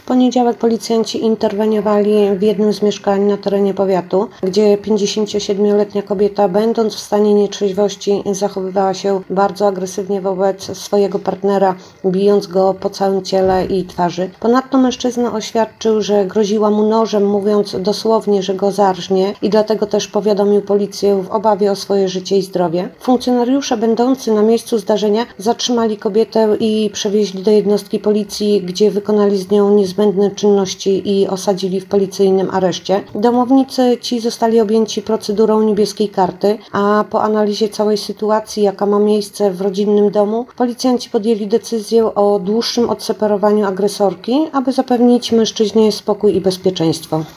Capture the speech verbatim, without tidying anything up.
poniedziałek policjanci interweniowali w jednym z mieszkań na terenie powiatu, gdzie pięćdziesięciosiedmioletnia kobieta, będąc w stanie nietrzeźwości, zachowywała się bardzo agresywnie wobec swojego partnera, bijąc go po całym ciele i twarzy. Ponadto mężczyzna oświadczył, że groziła mu nożem, mówiąc dosłownie, że go zarżnie, i dlatego też powiadomił policję w obawie o swoje życie i zdrowie. Funkcjonariusze będący na miejscu zdarzenia zatrzymali kobietę i przewieźli do jednostki policji, gdzie wykonali z nią niezbędne czynności i osadzili w policyjnym areszcie. Domownicy ci zostali objęci procedurą niebieskiej karty, a po analizie całej sytuacji, jaka ma miejsce w rodzinnym domu, policjanci podjęli decyzję o dłuższym odseparowaniu agresorki, aby zapewnić mężczyźnie spokój i bezpieczeństwo.